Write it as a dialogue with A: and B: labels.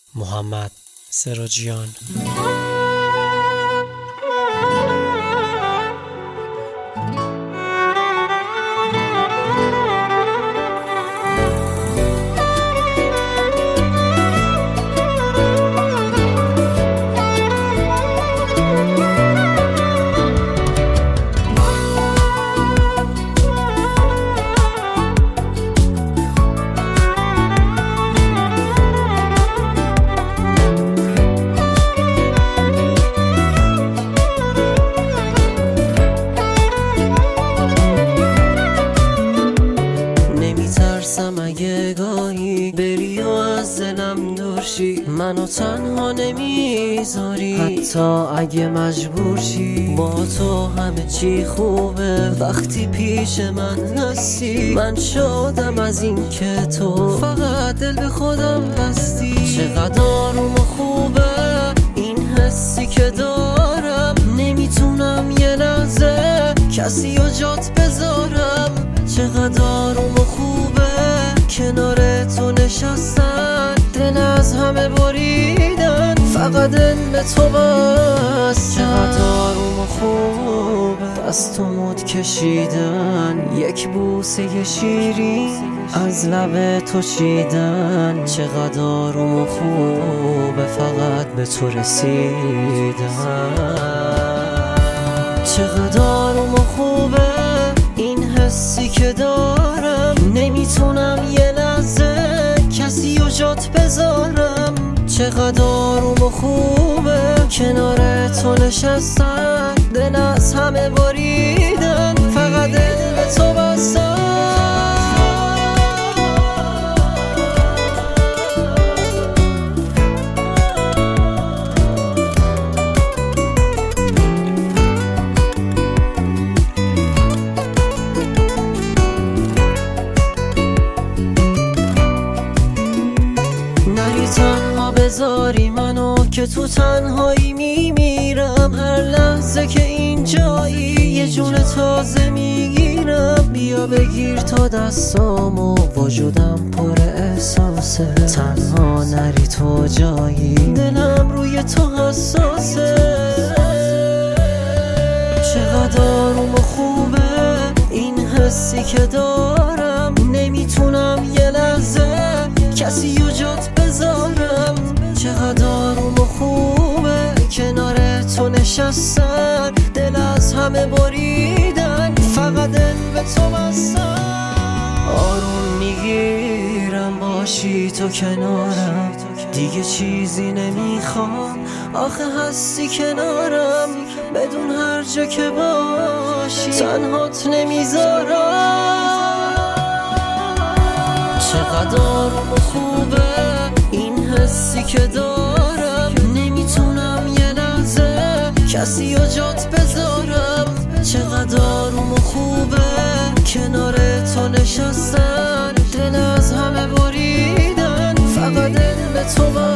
A: محمد سراجیان.
B: اگه گاهی بری و از دلم دورشی منو تنها نمیذاری، حتی اگه مجبور شی. با تو همه چی خوبه وقتی پیش من هستی. من شدم از این که تو فقط دل به خودم بستی. چقدر آروم و خوبه این حسی که دارم، نمیتونم یه لحظه کسی رو جات بذارم. چقدر آروم و خوبه کنار تو نشستن، دل از همه بریدن فقط دل به تو بستن. چقدر آروم و خوبه از تو مد کشیدن، یک بوسه شیرین از لب تو چیدن. چقدر آروم و خوبه فقط به تو رسیدن. چقدر آروم و خوبه این حسی که دارم، نمیتونم یه لحظه کسی رو جات بذارم. چقدر آروم و خوبه کنار تو نشستن، دل از همه بریدن فقط دل به تو بستن. تنها بذاری منو که تو تنهایی میمیرم. هر لحظه که اینجایی یه جون تازه میگیرم. بیا بگیر تا دستامو وجودم پر احساسه. تنها نری تو جایی دلم روی تو حساسه. چقدر آروم و خوبه این حسی که دارم، نمیتونم یه لحظه کسی رو جات بذارم. چقدر آروم و خوبه کنار تو نشستن، دل از همه بریدن فقط دل به تو بستن. آروم میگیرم باشی تو کنارم، دیگه چیزی نمیخوام آخه هستی کنارم. بدون هر جا که باشی تنهات نمیذارم. چقدر آروم و خوبه این حسی که دارم، نمیتونم یه لحظه کسی رو جات بذارم. چقدر آروم و خوبه کنار تو نشستن، دل از همه بریدن فقط دل به تو